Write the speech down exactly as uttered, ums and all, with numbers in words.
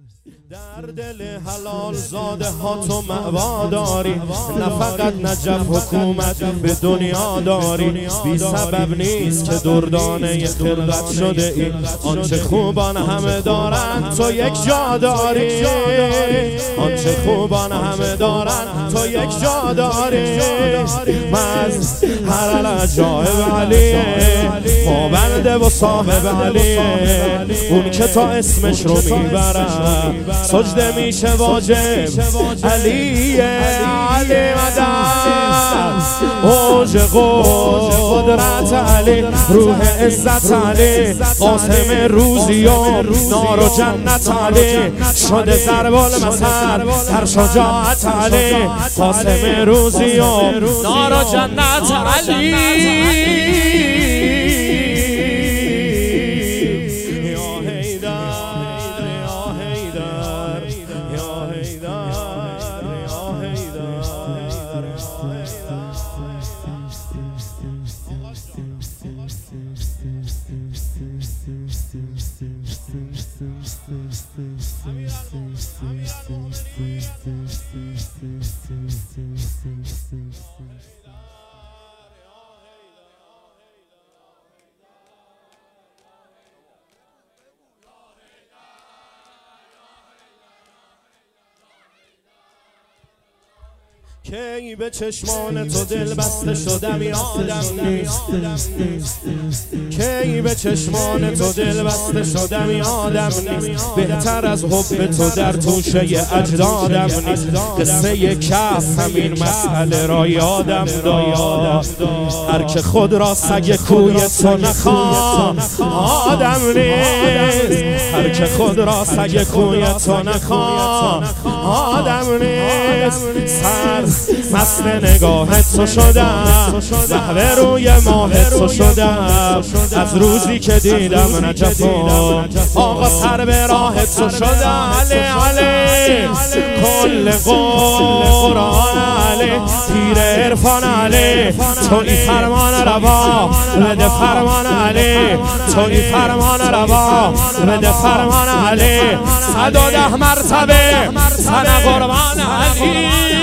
در دل حلال زاده ها تو مأوا داری، نه فقط نجف حکومت به دنیا داری. بی سبب نیست که دردانه خلقت شده ای، آنچه خوبان همه دارن تو یک جا داری، آنچه خوبان همه دارن تو یک جا داری. مز هر العجایب علیه، پابنده و صاحب علیه، اون که تا اسمش رو میبرم سجده میشه واجب. علیه علی مدد، اوج قدرت علی، روح عزت علی، قاسم روزی و نار و جنت علی، شده ضرب المثل در شجاعت علی، قاسم روزی و نار و جنت علی. کی به چشمان تو دل بسته شدم یادم نیست، کی به چشمان تو دل بسته شدم یادم نیست. بهتر از حب تو در توشه اجدادم نیست. قصه کف همین مسئله را یادم داد، هر که خود را سگ کوی تو نخواد آدم نیست، هر که خود را سگ کوی تو نخواد آدم نیست. سر مست نگاه تو شدم، محو روی ماه تو شدم، از روزی که دیدم نجف آقا سر به راه تو شدم. علی علی کل قرآن علی، پیر عرفان علی، توی فرمان روا بده فرمان علی، توی فرمان روا بده فرمان علی. صد و ده مرتبه سن قربان علی.